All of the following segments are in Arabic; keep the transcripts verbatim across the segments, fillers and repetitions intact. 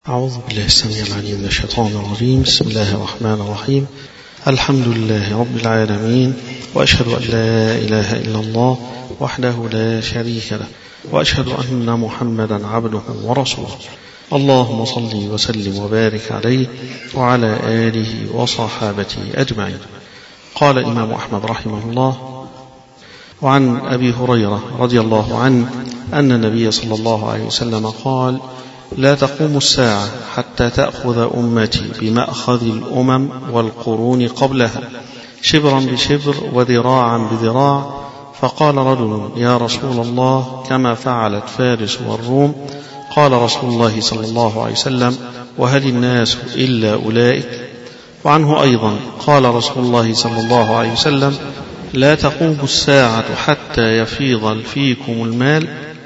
أعوذ بالله السميع العليم من الشيطان الرجيم. بسم الله الرحمن الرحيم. الحمد لله رب العالمين، وأشهد أن لا إله إلا الله وحده لا شريك له، وأشهد أن محمدا عبده ورسوله. اللهم صل وسلم وبارك عليه وعلى آله وصحابته أجمعين. قال الإمام أحمد رحمه الله: وعن أبي هريرة رضي الله عنه أن النبي صلى الله عليه وسلم قال: لا تقوم الساعة حتى تأخذ أمتي بمأخذ الأمم والقرون قبلها، شبرا بشبر وذراعا بذراع. فقال رجل: يا رسول الله، كما فعلت فارس والروم؟ قال رسول الله صلى الله عليه وسلم: وهل الناس إلا أولئك؟ وعنه أيضا قال رسول الله صلى الله عليه وسلم: لا تقوم الساعة حتى يفيض فيكم المال،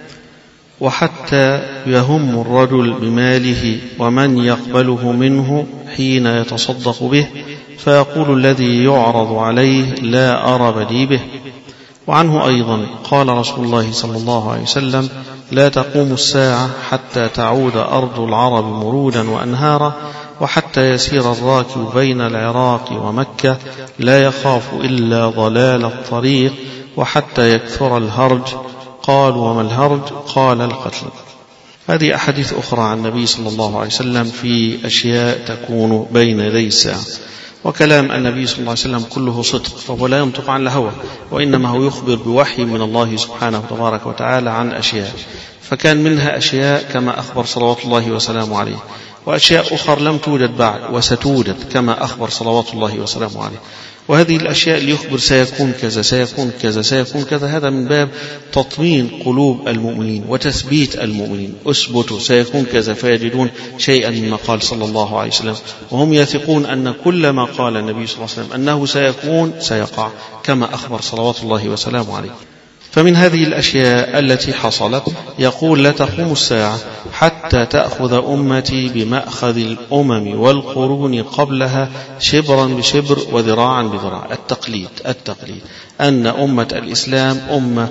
وحتى يهم الرجل بماله ومن يقبله منه حين يتصدق به، فيقول الذي يعرض عليه: لا أرى لي به. وعنه أيضا قال رسول الله صلى الله عليه وسلم: لا تقوم الساعة حتى تعود أرض العرب مرودا وأنهارا، وحتى يسير الراكب بين العراق ومكة لا يخاف إلا ضلال الطريق، وحتى يكثر الهرج. قال: وما الهرج؟ قال: القتل. هذه أحاديث أخرى عن النبي صلى الله عليه وسلم في أشياء تكون بين يدي الساعة. وكلام النبي صلى الله عليه وسلم كله صدق، فهو لا ينطق عن الهوى، وإنما هو يخبر بوحي من الله سبحانه تبارك وتعالى عن أشياء، فكان منها أشياء كما أخبر صلوات الله وسلامه عليه، وأشياء أخرى لم توجد بعد وستوجد كما أخبر صلوات الله وسلامه عليه. وهذه الأشياء اللي يخبر سيكون كذا سيكون كذا سيكون كذا، هذا من باب تطمين قلوب المؤمنين وتثبيت المؤمنين. أثبتوا سيكون كذا، فيجدون شيئا مما قال صلى الله عليه وسلم، وهم يثقون أن كل ما قال النبي صلى الله عليه وسلم أنه سيكون سيقع كما أخبر صلوات الله وسلامه عليه. فمن هذه الأشياء التي حصلت يقول: لا تقوم الساعة حتى تأخذ أمتي بمأخذ الأمم والقرون قبلها، شبرا بشبر وذراعا بذراع. التقليد التقليد أن أمة الإسلام أمة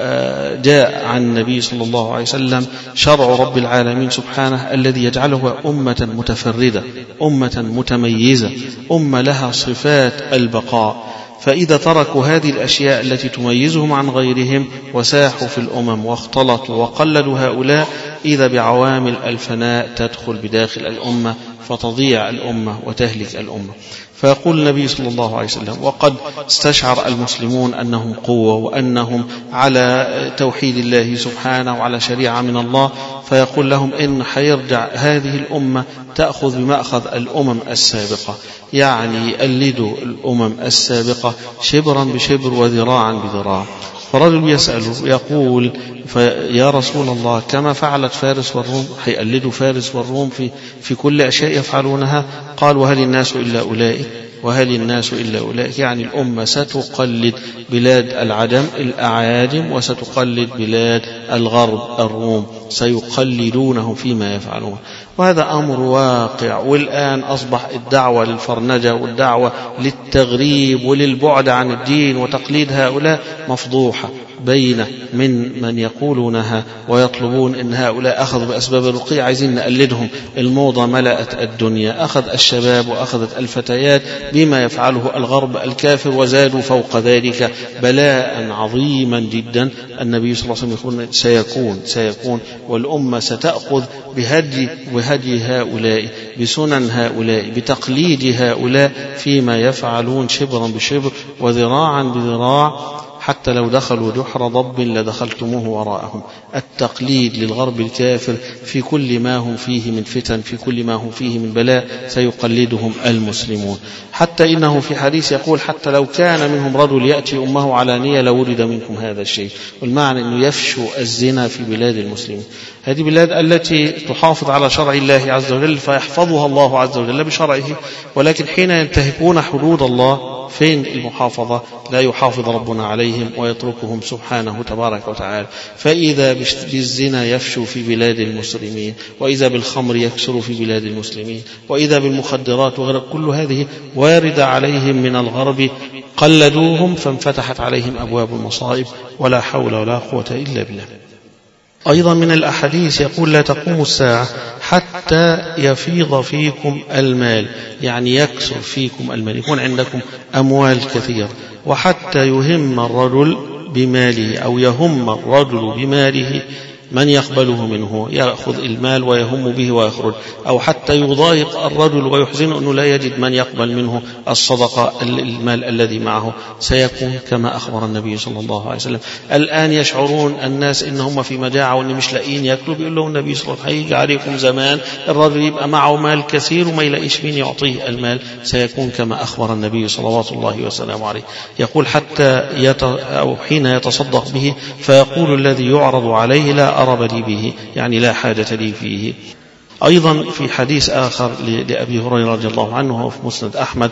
جاء عن النبي صلى الله عليه وسلم شرع رب العالمين سبحانه الذي يجعله أمة متفردة، أمة متميزة، أمة لها صفات البقاء. فإذا تركوا هذه الأشياء التي تميزهم عن غيرهم وساحوا في الأمم واختلطوا وقلدوا هؤلاء، إذا بعوامل الفناء تدخل بداخل الأمة فتضيع الأمة وتهلك الأمة. فيقول النبي صلى الله عليه وسلم: وقد استشعر المسلمون أنهم قوة وأنهم على توحيد الله سبحانه وعلى شريعة من الله، فيقول لهم إن حيرجع هذه الأمة تأخذ بمأخذ الأمم السابقة، يعني يقلدوا الأمم السابقة شبرا بشبر وذراعا بذراع. فرجل يسأله يقول: يا رسول الله، كما فعلت فارس والروم؟ حيقلدوا فارس والروم في, في كل أشياء يفعلونها؟ قال: وهل الناس إلا أولئك؟ وهل الناس إلا أولئك؟ يعني الأمة ستقلد بلاد العجم الأعاجم، وستقلد بلاد الغرب الروم، سيقلدونه فيما يفعلون. وهذا أمر واقع. والآن أصبح الدعوة للفرنجة والدعوة للتغريب وللبعد عن الدين وتقليد هؤلاء مفضوحة بين من من يقولونها ويطلبون إن هؤلاء أخذوا بأسباب الرقي، عايزين نقلدهم. الموضة ملأت الدنيا، أخذ الشباب وأخذت الفتيات بما يفعله الغرب الكافر، وزادوا فوق ذلك بلاء عظيما جدا. النبي صلى الله عليه وسلم يقول: سيكون سيكون والأمة ستأخذ بهدي بهدي هؤلاء، بسنن هؤلاء، بتقليد هؤلاء فيما يفعلون، شبرا بشبر وذراعا بذراع، حتى لو دخلوا جحر ضب لدخلتموه وراءهم. التقليد للغرب الكافر في كل ما هم فيه من فتن، في كل ما هم فيه من بلاء، سيقلدهم المسلمون. حتى إنه في حديث يقول: حتى لو كان منهم رجل يأتي أمه علانية لورد منكم هذا الشيء. والمعنى أنه يفشو الزنا في بلاد المسلمين. هذه بلاد التي تحافظ على شرع الله عز وجل، فيحفظها الله عز وجل بشرعه، ولكن حين ينتهكون حدود الله فين المحافظة؟ لا يحافظ ربنا عليهم ويتركهم سبحانه تبارك وتعالى. فإذا بالزنا يفشو في بلاد المسلمين، وإذا بالخمر يكسر في بلاد المسلمين، وإذا بالمخدرات وغير، كل هذه واردة عليهم من الغرب، قلدوهم فانفتحت عليهم أبواب المصائب، ولا حول ولا قوة إلا بالله. أيضا من الأحاديث يقول: لا تقوم الساعة حتى يفيض فيكم المال، يعني يكثر فيكم المال، يكون عندكم أموال كثير. وحتى يهم الرجل بماله أو يهم الرجل بماله من يقبله منه، يأخذ المال ويهم به ويخرج. أو حتى يضايق الرجل ويحزن أنه لا يجد من يقبل منه الصدقة المال الذي معه، سيكون كما أخبر النبي صلى الله عليه وسلم. الآن يشعرون الناس إنهم في مجاعة وإن مش لاقين يأكلوا، بيقول له النبي صلى الله عليه وسلم هيجي عليكم زمان الرجل يبقى معه مال كثير وما يلاقيش مين يعطيه المال، سيكون كما أخبر النبي صلوات الله وسلامه عليه. يقول حتى يت... أو حين يتصدق به فيقول الذي يعرض عليه لا أرب لي به، يعني لا حاجة لي فيه. أيضا في حديث آخر لأبي هريرة رضي الله عنه في مسند أحمد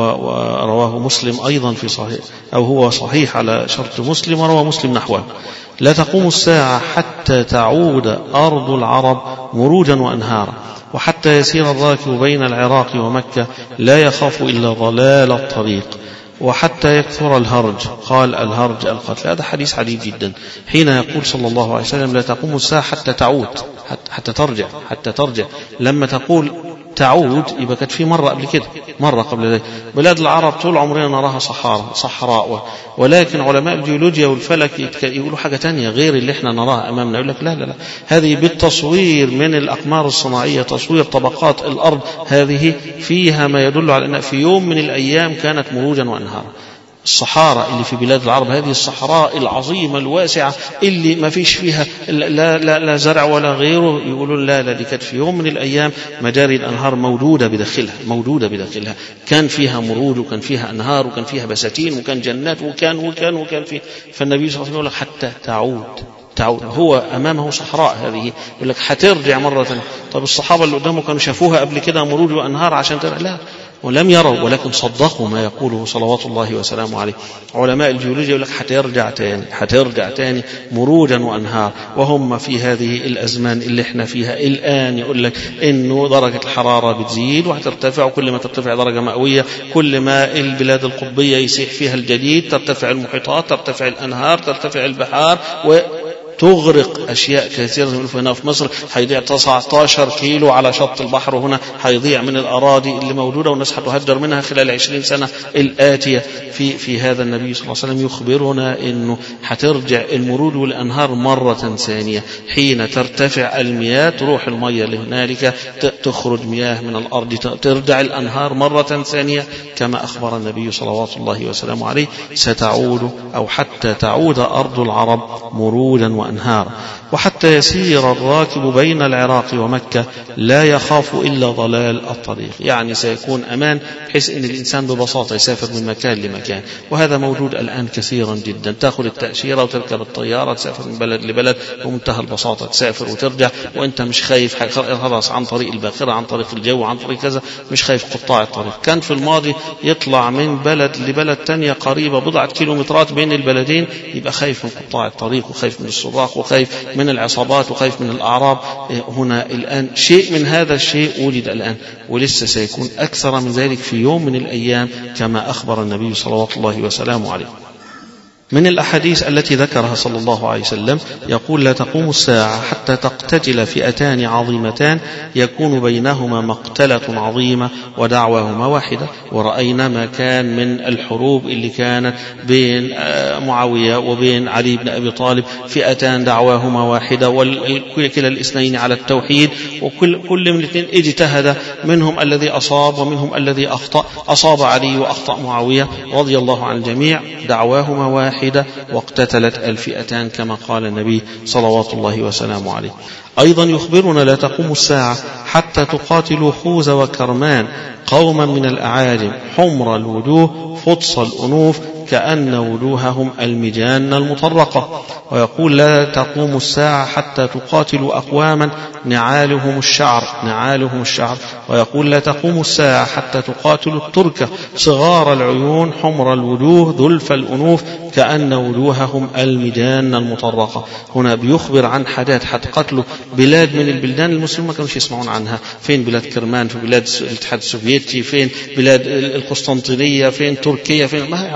ورواه مسلم أيضا في صحيح، أو هو صحيح على شرط مسلم وروى مسلم نحوه: لا تقوم الساعة حتى تعود أرض العرب مروجا وأنهارا، وحتى يسير الراكب بين العراق ومكة لا يخاف إلا ضلال الطريق، وحتى يكثر الهرج. قال الهرج القتل. هذا حديث عجيب جدا. حين يقول صلى الله عليه وسلم لا تقوم الساعة حتى تعود، حتى ترجع، حتى ترجع. لما تقول تعود يبقى كانت في مرة قبل كده، مرة قبل ذلك. بلاد العرب طول عمرنا نراها صحراء صحراء، ولكن علماء الجيولوجيا والفلك يقولوا حاجة تانية غير اللي احنا نراها أمامنا. يقول لك لا لا لا، هذه بالتصوير من الأقمار الصناعية، تصوير طبقات الأرض، هذه فيها ما يدل على أن في يوم من الأيام كانت مروجا وأنهارا. الصحراء اللي في بلاد العرب، هذه الصحراء العظيمة الواسعة اللي ما فيش فيها لا, لا, لا زرع ولا غيره، يقولون لا لا دي كانت في يوم من الأيام مجاري الأنهار موجودة بداخلها، موجودة بداخلها، كان فيها مروج وكان فيها أنهار وكان فيها بساتين وكان جنات وكان وكان وكان فيه. فالنبي صلى الله عليه وسلم يقول لك حتى تعود تعود، هو أمامه صحراء هذه، يقول لك حترجع مرة ثانية. طب الصحابة اللي قدامه كانوا شافوها قبل كده مروج وأنهار عشان ترجع؟ لا، ولم يروا، ولكن صدقوا ما يقوله صلوات الله وسلامه عليه. علماء الجيولوجيا يقول لك حترجع تاني، حترجع تاني مروجا وأنهار. وهم في هذه الأزمان اللي احنا فيها الآن يقول لك إنه درجة الحرارة بتزيد وهترتفع، وكل ما ترتفع درجة مئوية كل ما البلاد القطبية يسيح فيها الجليد، ترتفع المحيطات، ترتفع الأنهار، ترتفع البحار، و تغرق أشياء كثيرة. هنا في مصر هيضيع تسعة عشر كيلو على شط البحر، وهنا هيضيع من الأراضي اللي موجودة والناس هتهجر منها خلال عشرين سنة الآتية. في في هذا النبي صلى الله عليه وسلم يخبرنا إنه هترجع المروج والأنهار مرة ثانية. حين ترتفع المياه تروح المياه لهنالك، تخرج مياه من الأرض، ترجع الأنهار مرة ثانية كما أخبر النبي صلوات الله وسلامه عليه. ستعود أو حتى تعود أرض العرب مروجا وأنهارا، وحتى يسير الراكب بين العراق ومكة لا يخاف إلا ضلال الطريق، يعني سيكون أمان بحيث أن الإنسان ببساطة يسافر من مكان لمكان. وهذا موجود الآن كثيرا جدا، تأخذ التأشيرة وتركب الطيارة تسافر من بلد لبلد بمنتهى البساطة، تسافر وترجع وأنت مش خايف خلاص عن طريق الباخرة، عن طريق الجو، عن طريق كذا، مش خايف قطاع الطريق. كان في الماضي يطلع من بلد لبلد تانية قريبة بضعة كيلومترات بين البلدين، يبقى خايف من قطاع الطريق وخايف من السراق وخايف من العصابات وخايف من الأعراب. هنا الآن شيء من هذا الشيء وجد الآن، ولسه سيكون أكثر من ذلك في يوم من الأيام كما أخبر النبي صلوات الله وسلامه عليه. من الأحاديث التي ذكرها صلى الله عليه وسلم يقول لا تقوم الساعة حتى تقتتل فئتان عظيمتان يكون بينهما مقتلة عظيمة ودعواهما واحدة. ورأينا ما كان من الحروب اللي كانت بين معاوية وبين علي بن أبي طالب، فئتان دعواهما واحدة وكلا الاثنين على التوحيد، وكل كل من الاثنين اجتهد، منهم الذي أصاب ومنهم الذي أخطأ، أصاب علي وأخطأ معاوية رضي الله عن الجميع، دعواهما واحدة واقتتلت الفئتان كما قال النبي صلوات الله وسلامه عليه. أيضا يخبرنا لا تقوم الساعة حتى تقاتلوا خوذ وكرمان قوما من الأعاجم حمر الوجوه فطس الأنوف كأن وجوههم المجان المطرقة. ويقول لا تقوم الساعة حتى تقاتلوا أقواما نعالهم الشعر نعالهم الشعر ويقول لا تقوم الساعة حتى تقاتلوا الترك صغار العيون حمر الوجوه ذلف الأنوف كأن وجوههم المجان المطرقة. هنا بيخبر عن حاجات حتقتلوا بلاد من البلدان المسلمين ما كانوش يسمعون عنها. فين بلاد كرمان، في بلاد الاتحاد السوفيتي، فين بلاد القسطنطينية، فين تركيا، فين ما يعرفوش حاجة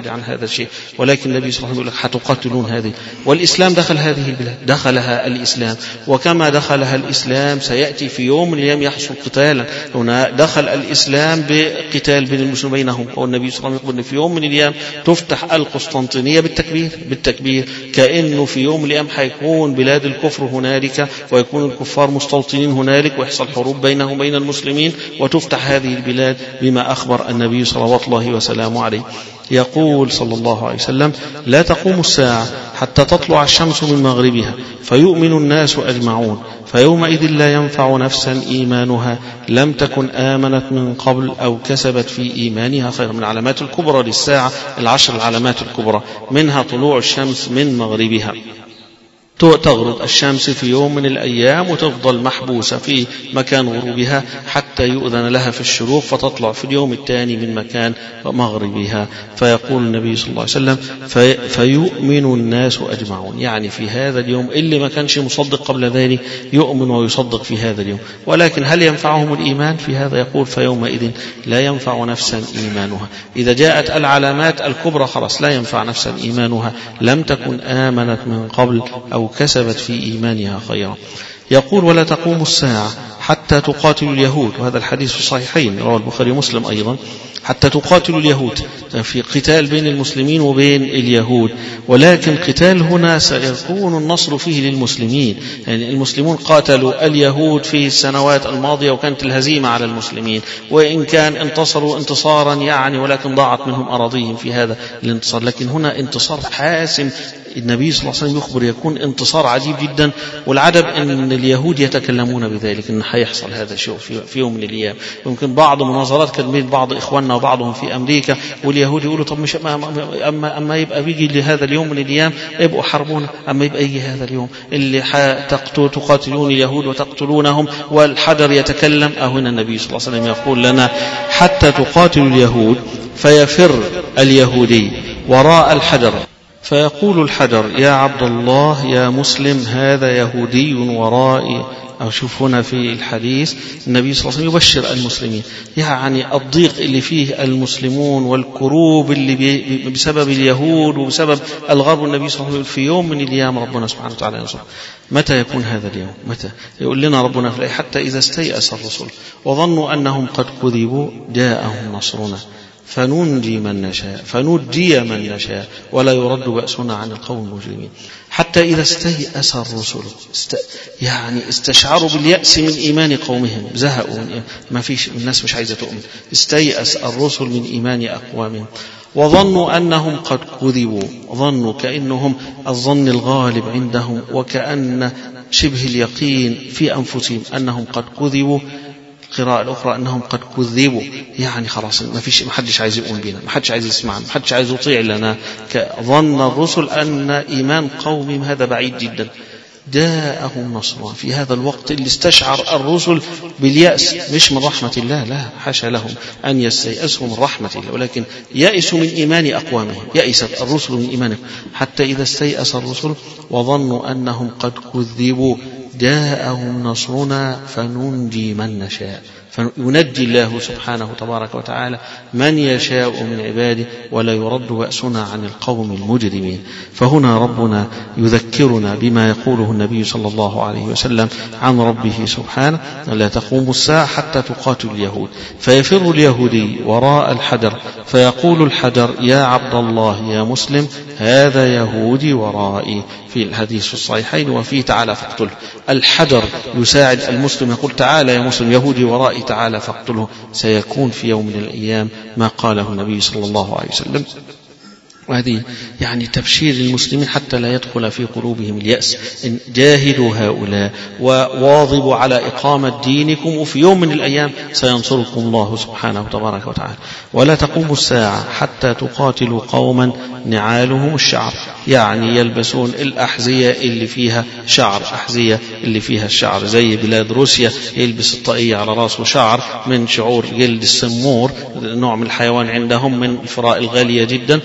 الاجتهاد عن هذا الشيء، ولكن النبي صلى الله عليه وسلم يقول لك حتقاتلون هذه، والإسلام دخل هذه البلاد، دخلها الإسلام، وكما دخلها الإسلام سيأتي في يوم من الأيام يحصل قتالا. هنا دخل الإسلام بقتال بين المسلمين بينهم، والنبي صلى الله عليه وسلم يقول إن في يوم من الأيام تفتح القسطنطينية بالتكبير بالتكبير كأنه في يوم من الأيام حيكون بلاد الكفر هنالك، ويكون الكفار مستوطنين هنالك، ويحصل حروب بينهم وبين المسلمين، وتفتح هذه البلاد بما أخبر النبي صلوات الله وسلامه عليه. يقول صلى الله عليه وسلم: لا تقوم الساعة حتى تطلع الشمس من مغربها فيؤمن الناس أجمعون، فيومئذ لا ينفع نفسا إيمانها لم تكن آمنت من قبل أو كسبت في إيمانها خيرا. من علامات الكبرى للساعة العشر العلامات الكبرى، منها طلوع الشمس من مغربها، تغرب الشمس في يوم من الأيام وتفضل محبوسة في مكان غروبها حتى يؤذن لها في الشروق، فتطلع في اليوم الثاني من مكان مغربها. فيقول النبي صلى الله عليه وسلم: في فيؤمن الناس أجمعون، يعني في هذا اليوم اللي ما كانش مصدق قبل ذلك يؤمن ويصدق في هذا اليوم. ولكن هل ينفعهم الإيمان في هذا؟ يقول: فيومئذ لا ينفع نفسا إيمانها. إذا جاءت العلامات الكبرى خلاص لا ينفع نفسا إيمانها لم تكن آمنت من قبل أو كسبت في إيمانها خيرا. يقول: ولا تقوم الساعة حتى تقاتل اليهود، وهذا الحديث في الصحيحين رواه البخاري ومسلم أيضا، حتى تقاتل اليهود، في قتال بين المسلمين وبين اليهود، ولكن قتال هنا سيكون النصر فيه للمسلمين. يعني المسلمون قاتلوا اليهود في السنوات الماضية وكانت الهزيمة على المسلمين، وإن كان انتصروا انتصارا يعني ولكن ضاعت منهم أراضيهم في هذا الانتصار، لكن هنا انتصار حاسم. النبي صلى الله عليه وسلم يخبر يكون انتصار عجيب جدا، والعجب أن اليهود يتكلمون بذلك، أن حيحصل هذا الشيء في يوم من الأيام. يمكن بعض مناظرات كانت بين بعض إخواننا وبعضهم في أمريكا، واليهود يقولوا: طب مش أما, أما يبقى بيجي لهذا اليوم من الأيام يبقوا حربونا، أما يبقى يجي هذا اليوم اللي تقاتلون اليهود وتقتلونهم والحجر يتكلم. أهنا النبي صلى الله عليه وسلم يقول لنا: حتى تقاتل اليهود فيفر اليهودي وراء الحجر فيقول الحجر: يا عبد الله يا مسلم هذا يهودي ورائي. أو شوف هنا في الحديث النبي صلى الله عليه وسلم يبشر المسلمين، يعني الضيق اللي فيه المسلمون والكروب اللي بسبب اليهود وبسبب الغرب، النبي صلى الله عليه وسلم في يوم من الأيام ربنا سبحانه وتعالى ينصر. متى يكون هذا اليوم؟ متى؟ يقول لنا ربنا في الآية: حتى إذا استيأس الرسل وظنوا أنهم قد كذبوا جاءهم نصرنا فننجي من نشاء فنجي من نشاء ولا يرد بأسنا عن القوم المجرمين. حتى إذا استيأس الرسل، است... يعني استشعروا باليأس من إيمان قومهم، زهقوا، ما فيش الناس مش عايزة تؤمن. استيأس الرسل من إيمان أقوامهم وظنوا أنهم قد كذبوا، ظنوا كأنهم الظن الغالب عندهم، وكأن شبه اليقين في أنفسهم أنهم قد كذبوا. القراءة الأخرى أنهم قد كذبوا، يعني خلاص ما فيش، ما حدش عايز يؤمن بنا، ما حدش عايز يسمعنا، ما حدش عايز يطيع لنا. ظن الرسل أن إيمان قومهم هذا بعيد جدا. جاءهم نصرنا في هذا الوقت اللي استشعر الرسل باليأس، مش من رحمة الله، لا حاشا لهم أن يستيأسوا من رحمة الله، ولكن يأسوا من إيمان أقوامهم، يأست الرسل من إيمانهم. حتى إذا استيأس الرسل وظنوا أنهم قد كذبوا جاءهم نصرنا فننجي من نشاء، فينجي الله سبحانه تبارك وتعالى من يشاء من عباده ولا يرد بأسنا عن القوم المجرمين. فهنا ربنا يذكرنا بما يقوله النبي صلى الله عليه وسلم عن ربه سبحانه: لا تقوم الساعة حتى تقاتل اليهود فيفر اليهودي وراء الحجر فيقول الحجر: يا عبد الله يا مسلم هذا يهودي ورائي، في الحديث في الصحيحين وفيه تعالى فاقتله. الحجر يساعد المسلم، يقول: تعالى يا مسلم يهودي ورائي تعالى فاقتله. سيكون في يوم من الأيام ما قاله النبي صلى الله عليه وسلم، وهذه يعني تبشير للمسلمين حتى لا يدخل في قلوبهم اليأس. إن جاهدوا هؤلاء وواظبوا على إقامة دينكم، وفي يوم من الأيام سينصركم الله سبحانه تبارك وتعالى. ولا تقوم الساعة حتى تقاتلوا قوما نعالهم الشعر، يعني يلبسون الأحذية اللي فيها شعر، أحذية اللي فيها الشعر، زي بلاد روسيا يلبس الطاقية على راسه شعر من شعور جلد السمور، نوع من الحيوان عندهم من الفراء الغالية جدا، وكذلك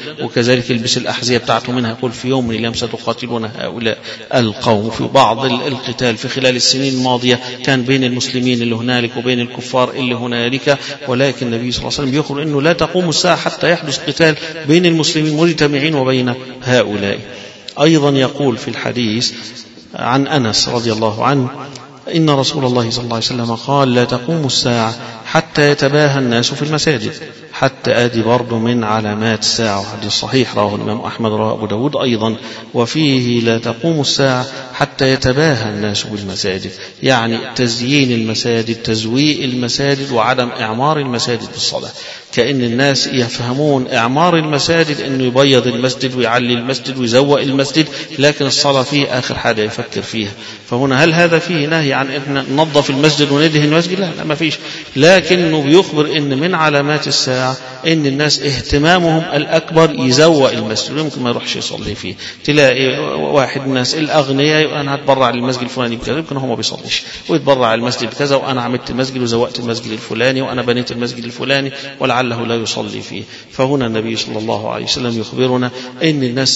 كذلك يلبس الأحذية بتاعته منها، يقول في يوم من الأيام ستقاتلون هؤلاء القوم. في بعض القتال في خلال السنين الماضية كان بين المسلمين اللي هنالك وبين الكفار اللي هنالك، ولكن النبي صلى الله عليه وسلم يخبر أنه لا تقوم الساعة حتى يحدث قتال بين المسلمين مجتمعين وبين هؤلاء. أيضا يقول في الحديث عن أنس رضي الله عنه إن رسول الله صلى الله عليه وسلم قال لا تقوم الساعة حتى يتباهى الناس في المساجد، حتى آدي برضو من علامات الساعة، حديث صحيح رواه الإمام أحمد رواه أبو داود أيضا، وفيه لا تقوم الساعة حتى يتباهى الناس بالمساجد، يعني تزيين المساجد، تزويء المساجد، وعدم إعمار المساجد بالصلاة. كأن الناس يفهمون إعمار المساجد أنه يبيض المسجد ويعلي المسجد ويزوء المسجد، لكن الصلاة فيه آخر حاجة يفكر فيها. فهنا هل هذا فيه نهي عن أن ننظف المسجد وندهن المسجد؟ لا, لا ما فيش، لكنه بيخبر أن من علامات الساعة أن الناس اهتمامهم الأكبر يزوء المسجد، ويمكن ما يروحش يصلي فيه. تلاقي واحد الناس الأغنياء أنا هتبرع للمسجد الفلاني بكذا، يمكن هو ما بيصليش، ويتبرع المسجد بكذا، وأنا عملت المسجد وزوأت المسجد الفلاني، وأنا بنيت المسجد الفلاني، ولعله لا يصلي فيه. فهنا النبي صلى الله عليه وسلم يخبرنا أن الناس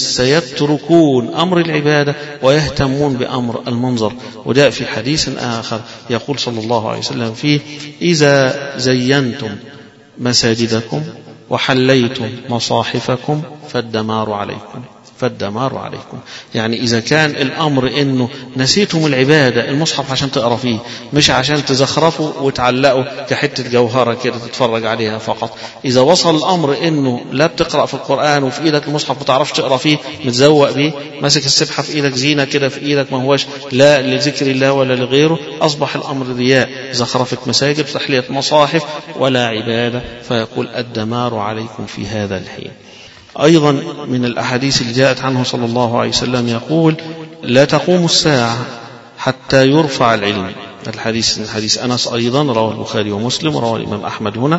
سيتركون أمر العبادة ويهتمون بأمر المنظر. وجاء في حديث آخر يقول صلى الله عليه وسلم فيه إذا زينتم مساجدكم وحليتم مصاحفكم فالدمار عليكم، فالدمار عليكم. يعني إذا كان الأمر إنه نسيتم العبادة، المصحف عشان تقرأ فيه مش عشان تزخرفوا وتعلقوا كحتة جوهرة كده تتفرج عليها فقط، إذا وصل الأمر إنه لا بتقرأ في القرآن وفي إيدك المصحف وتعرفش تقرأ فيه، متزوق بيه، ماسك السبحة في إيدك، زينة كده في إيدك، ما هوش لا لذكر الله ولا لغيره، أصبح الأمر رياء، زخرفة مساجد، تحلية مصاحف، ولا عبادة. فيقول الدمار عليكم في هذا الحين. أيضا من الأحاديث اللي جاءت عنه صلى الله عليه وسلم يقول لا تقوم الساعة حتى يرفع العلم. الحديث حديث أنس أيضا رواه البخاري ومسلم ورواه الإمام أحمد. هنا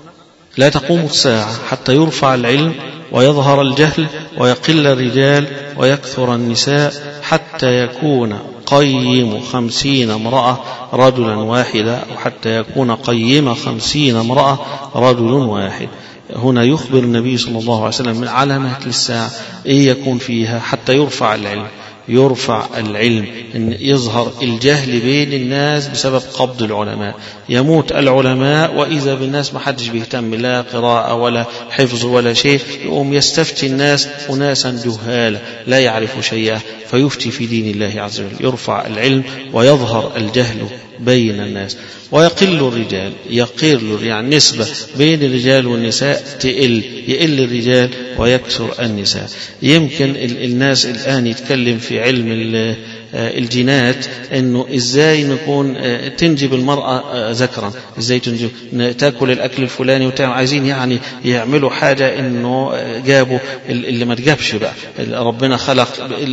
لا تقوم الساعة حتى يرفع العلم ويظهر الجهل ويقل الرجال ويكثر النساء حتى يكون قيم خمسين امرأة رجلا واحدا، أو حتى يكون قيم خمسين امرأة رجل واحد. هنا يخبر النبي صلى الله عليه وسلم من علامات الساعة إيه يكون فيها حتى يرفع العلم، يرفع العلم، إن يظهر الجهل بين الناس بسبب قبض العلماء، يموت العلماء وإذا بالناس ما حدش بيهتم لا قراءة ولا حفظ ولا شيء، يقوم يستفتي الناس أناسا جهالا لا يعرفوا شيئا فيفتي في دين الله عز وجل. يرفع العلم ويظهر الجهل بين الناس، ويقل الرجال، يقل يعني نسبة بين الرجال والنساء تقل، يقل الرجال ويكثر النساء. يمكن الناس الآن يتكلم في علم الجينات انه ازاي نكون تنجب المرأة ذكرا، ازاي تنجب تاكل الاكل الفلاني وتعمل، عايزين يعني يعملوا حاجة انه جابوا اللي ما تجابش بقى. ربنا خلق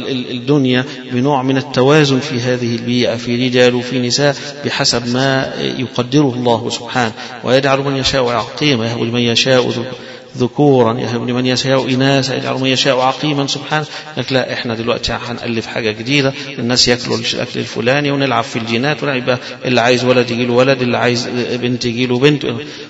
الدنيا بنوع من التوازن في هذه البيئة، في رجال وفي نساء بحسب ما يقدره الله سبحانه، ويجعل من يشاء عقيما، يهب لمن يشاء ذكورا، يهب لمن يشاء إناثا، يجعل من يشاء عقيما سبحانه. لك لا، احنا دلوقتي هنألف حاجة جديدة، الناس يأكلوا الأكل الفلاني ونلعب في الجينات، ونلعب اللي عايز ولد يجيله ولد، اللي عايز بنت يجيله بنت،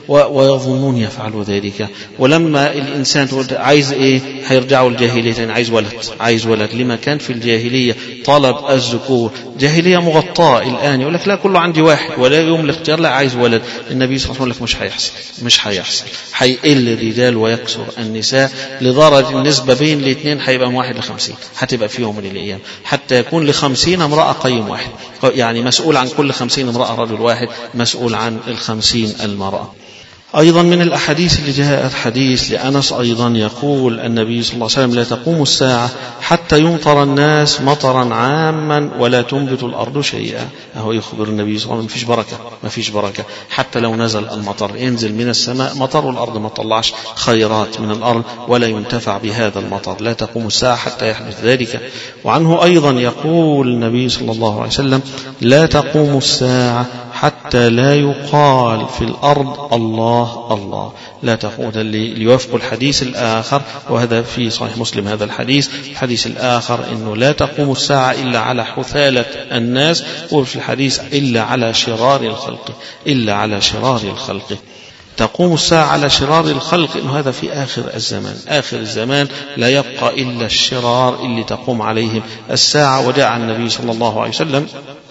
ويظنون يفعلوا ذلك. ولما الإنسان عايز ايه هيرجعوا الجاهلية، عايز ولد، عايز ولد، لما كان في الجاهلية طلب الذكور، جاهلية مغطاة. الآن يقول لك لا كله عندي واحد، ولا يوم الاختيار لا عايز ولد. النبي صلى الله عليه وسلم لك مش هيحصل، مش هيحصل، هيقل الرجال ويكثر النساء، لدرجة النسبة بين الاثنين هيبقى من واحد لخمسين، هتبقى في يوم من الأيام حتى يكون لخمسين امرأة قيم واحد، يعني مسؤول عن كل خمسين امرأة رجل واحد مسؤول عن الخمسين المرأة. أيضا من الأحاديث اللي جاءت حديث لأنس أيضا يقول النبي صلى الله عليه وسلم لا تقوم الساعة حتى يمطر الناس مطرا عاما ولا تنبت الأرض شيئا. أهو يخبر النبي صلى الله عليه وسلم مفيش بركة، مفيش بركة حتى لو نزل المطر، ينزل من السماء مطر والأرض ما تطلعش خيرات من الأرض ولا ينتفع بهذا المطر. لا تقوم الساعة حتى يحدث ذلك. وعنه أيضا يقول النبي صلى الله عليه وسلم لا تقوم الساعة حتى لا يقال في الأرض الله الله. لا تقوم، ليوافق الحديث الآخر، وهذا في صحيح مسلم هذا الحديث. الحديث الآخر إنه لا تقوم الساعة إلا على حثالة الناس، وفي الحديث إلا على شرار الخلق، إلا على شرار الخلق. تقوم الساعة على شرار الخلق، إنه هذا في آخر الزمان، آخر الزمان لا يبقى إلا الشرار اللي تقوم عليهم الساعة. وجاء عن النبي صلى الله عليه وسلم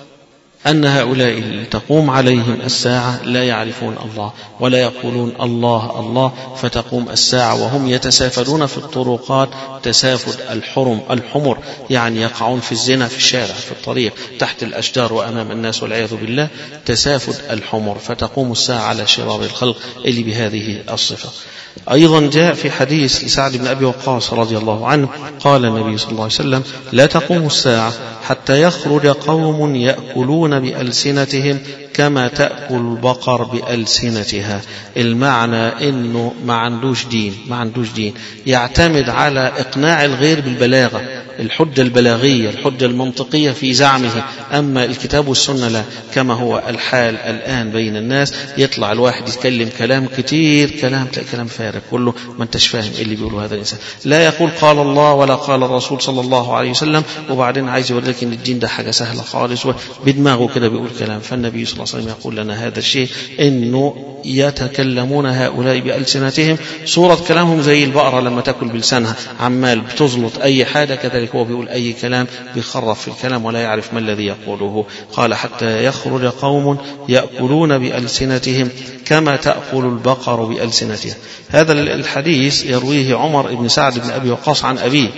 أن هؤلاء اللي تقوم عليهم الساعة لا يعرفون الله ولا يقولون الله الله، فتقوم الساعة وهم يتسافلون في الطرقات تسافد الحرم الحمر، يعني يقعون في الزنا في الشارع في الطريق تحت الأشجار وأمام الناس والعياذ بالله، تسافد الحمر. فتقوم الساعة على شرار الخلق اللي بهذه الصفة. أيضا جاء في حديث لسعد بن أبي وقاص رضي الله عنه قال النبي صلى الله عليه وسلم: لا تقوم الساعة حتى يخرج قوم يأكلون بألسنتهم كما تأكل البقر بألسنتها. المعنى إنه ما عندوش دين، ما عندوش دين، يعتمد على إقناع الغير بالبلاغة، الحجة البلاغية، الحجة المنطقية في زعمه، أما الكتاب والسنة لا، كما هو الحال الآن بين الناس. يطلع الواحد يتكلم كلام كتير، كلام كلام فارغ كله، ما انتش فاهم اللي بيقوله هذا الإنسان، لا يقول قال الله ولا قال الرسول صلى الله عليه وسلم، وبعدين عايز يقول لك إن الدين ده حاجة سهلة خالص بدماغه كده بيقول كلام. فالنبي صلى الله عليه وسلم يقول لنا هذا الشيء، إنه يتكلمون هؤلاء بألسنتهم، صورة كلامهم زي البقرة لما تأكل بلسانها، عمال بتزلط أي حاجة، كذلك هو بيقول أي كلام، بيخرف في الكلام ولا يعرف ما الذي يقوله. قال: حتى يخرج قوم يأكلون بألسنتهم كما تأكل البقر بألسنتها. هذا الحديث يرويه عمر بن سعد بن أبي وقاص عن أبيه،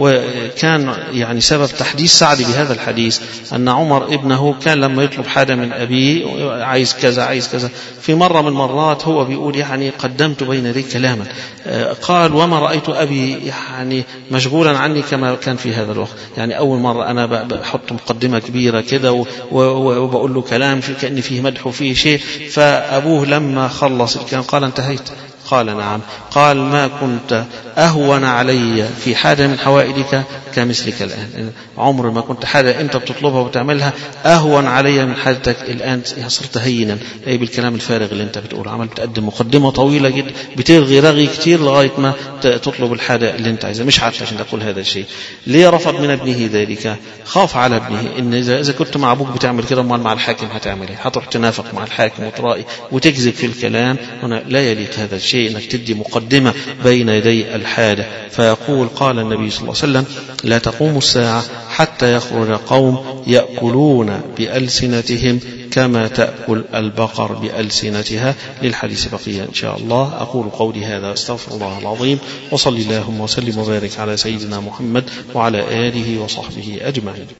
وكان يعني سبب تحديث سعد بهذا الحديث أن عمر ابنه كان لما يطلب حاجة من أبيه، عايز كذا عايز كذا، في مرة من المرات هو بيقول يعني قدمت بين يدي كلاما، قال: وما رأيت أبي يعني مشغولا عني كما كان في هذا الوقت. يعني أول مرة أنا بحط مقدمة كبيرة كده وبقول له كلام كأن فيه مدح وفيه شيء، فأبوه لما خلص الكلام قال: انتهيت؟ قال: نعم. قال: ما كنت أهون علي في حاجة من حوائجك كمثلك الآن، عمر ما كنت حاجة أنت بتطلبها وتعملها أهون علي من حاجتك الآن، صرت هينا أي بالكلام الفارغ اللي أنت بتقوله، عمل تقدم مقدمة طويلة جدا بترغي رغي كتير لغاية ما تطلب الحاجة اللي أنت عايزها، مش عارف عشان تقول هذا الشيء. ليه رفض من ابنه ذلك؟ خاف على ابنه، إن إذا كنت مع أبوك بتعمل كده أمال مع الحاكم هتعمل إيه؟ هتروح تنافق مع الحاكم وترائي وتكذب في الكلام، هنا لا يليق هذا الشيء إنك تدي مقدمة بين يدي الحاجة. فيقول: قال النبي صلى الله عليه وسلم: لا تقوم الساعة حتى يخرج قوم يأكلون بألسنتهم كما تأكل البقر بألسنتها. للحديث بقية إن شاء الله. أقول قولي هذا، استغفر الله العظيم، وصلي اللهم وسلم وبارك على سيدنا محمد وعلى آله وصحبه أجمعين.